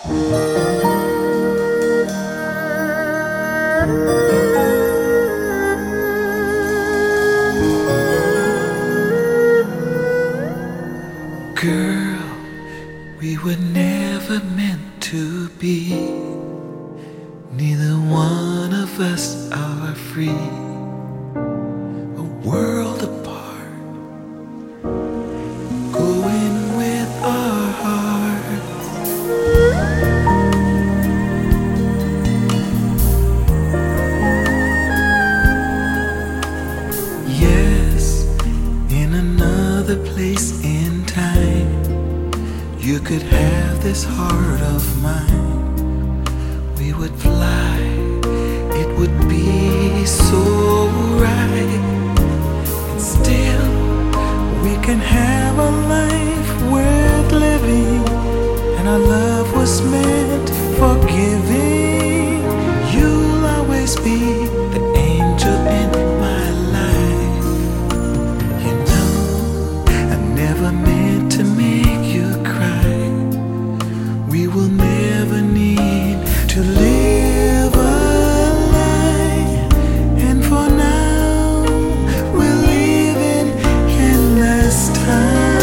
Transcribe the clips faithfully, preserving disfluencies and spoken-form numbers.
Girl, we were never meant to be. Neither one of us are free. A world apart, going with our hearts. Yes, in another place in time, you could have this heart of mine. We would fly, it would be so right. And still, we can have a life worth living. And our love was meant for giving. You'll always be the angel in my life. You know, I never meant to make you cry. We will never need to live a lie. And for now, we're living endless time.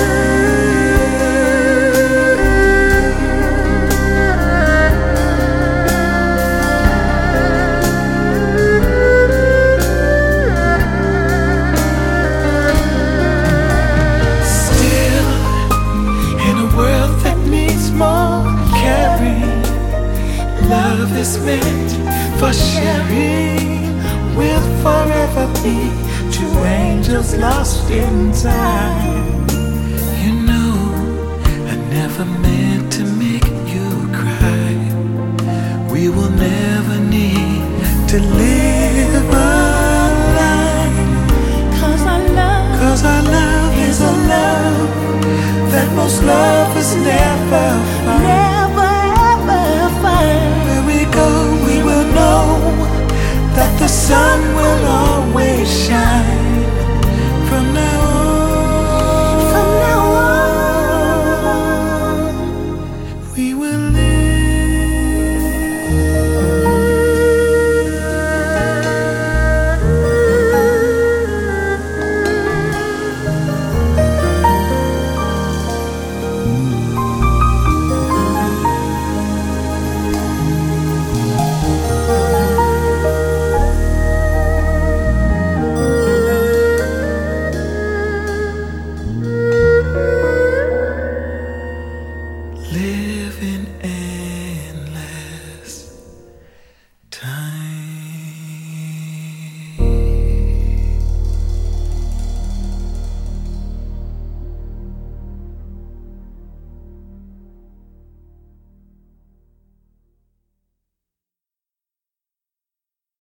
Still, in a world that needs more caring, love is meant for sharing. We'll forever be two angels lost in time. You know, I never meant to make you cry. We will never need to live a lie. Cause our love, Cause our love is a love that most lovers never find. Never ever find. Where we go, we will know that the sun will always shine. From now on, from now on, we will living